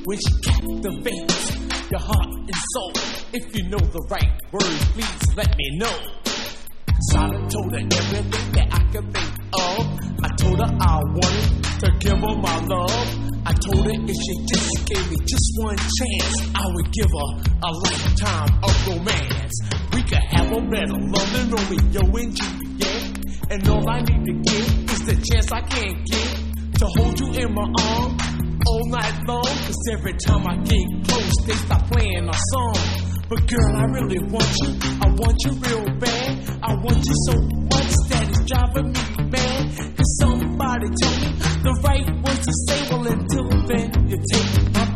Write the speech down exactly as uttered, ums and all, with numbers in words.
when she captivates your heart and soul. If you know the right words, please let me know. So I done told her everything that I could think of. I told her I wanted to give her my love. I told her if she just gave me just one chance, I would give her a lifetime of romance. We could have a better love than Romeo and Juliet. And all I need to get is the chance I can't get to hold you in my arms all night long. Cause every time I get close, they stop playing our song. But girl, I really want you, I want you real bad. I want you so much that it's driving me mad. Cause somebody told me the right words to say. Well, until then, you take my